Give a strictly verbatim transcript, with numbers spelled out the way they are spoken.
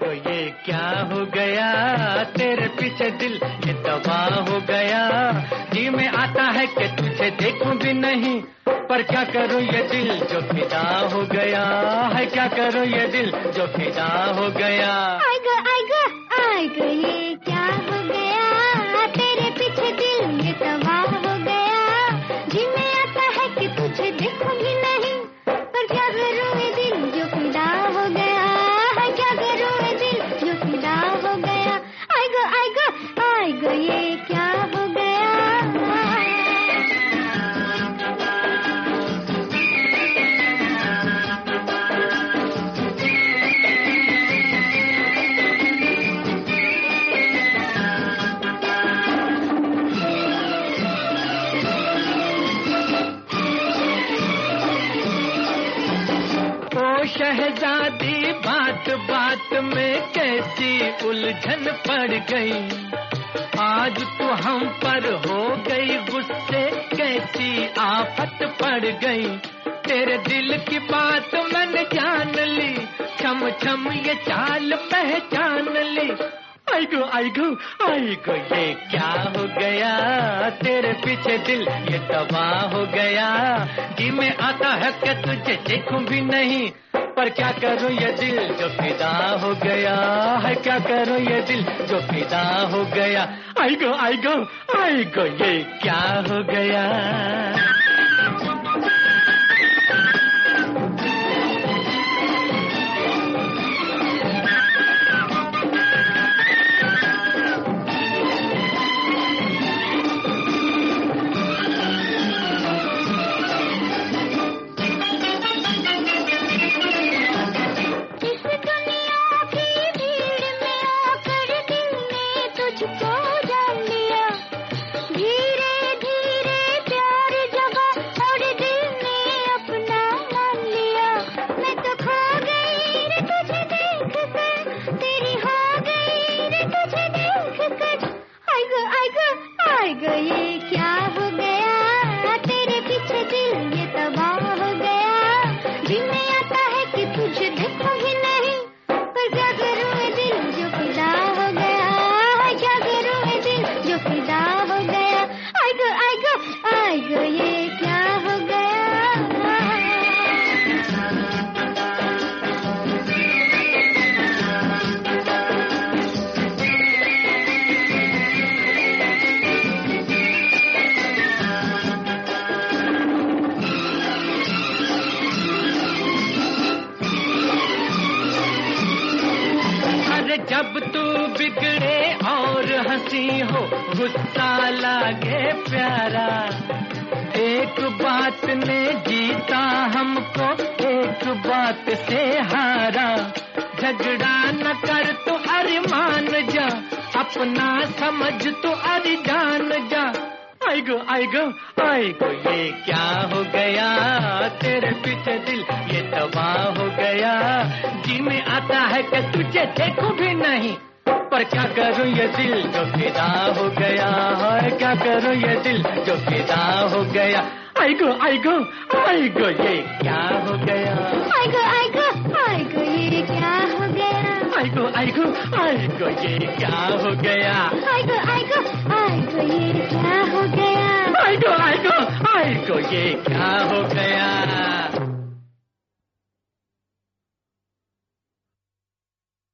गो ये क्या हो गया, तेरे पीछे दिल ये तबाह हो गया। जी में आता है कि तुझे देखूं भी नहीं, पर क्या करूं ये दिल जो फिदा हो गया है, क्या करूं ये दिल जो फिदा हो गया। आएगा आएगा आएगा ये क्या हो गया, तेरे पीछे दिल ये तबाह हो गया। जी में आता है कि तुझे देखूं भी नहीं, पर क्या करूं ये दिल जो फिदा हो गया है, क्या करूं ये दिल जो फिदा हो गया। आएगा आएगा आएगा ये क्या हो गया। शहजादी बात बात में कैसी उलझन पड़ गई, आज तो हम पर हो गई गुस्से कैसी आफत पड़ गई। तेरे दिल की बात मैंने जान ली, छम छम ये चाल पहचान ली। आइगो आइगो आइगो ये क्या हो गया, तेरे पीछे दिल ये तबाह हो गया। जी में आता है कि तुझे देखूं भी नहीं, पर क्या करूं ये दिल जो फिदा हो गया है, क्या करूं ये दिल जो फिदा हो गया। आइगो आइगो आइगो ये क्या हो गया। ये क्या हो गया, तेरे पीछे दिल ये तबाह हो गया। जी में आता है कि तुझे देखूं ही नहीं, पर क्या करूं ये दिल जो फिदा हो गया, क्या करूं ये दिल जो फिदा हो गया। आएगा आएगा आएगा ये क्या हो गया। जब तू बिगड़े और हंसी हो, गुस्सा लागे प्यारा, एक बात ने जीता हमको, एक बात से हारा। झगड़ा न कर तो अरे मान जा, अपना समझ तो अरे जान जा। आइगो आइगो आइगो ये क्या हो गया, तेरे पीछे दिल ये तबाह हो गया। जी में आता है कि तुझे देखूं भी नहीं, पर क्या करूं ये दिल जो फिदा हो गया है, क्या करूं ये दिल जो फिदा हो गया। आइगो आइगो आइगो ये क्या हो गया। आइगो आइगो आइगो ये क्या हो गया। आइगो आइगो आइगो ये क्या हो गया। आइगो आइगो आइगो ये क्या हो गया। आइगो आइगो आइगो ये क्या हो गया।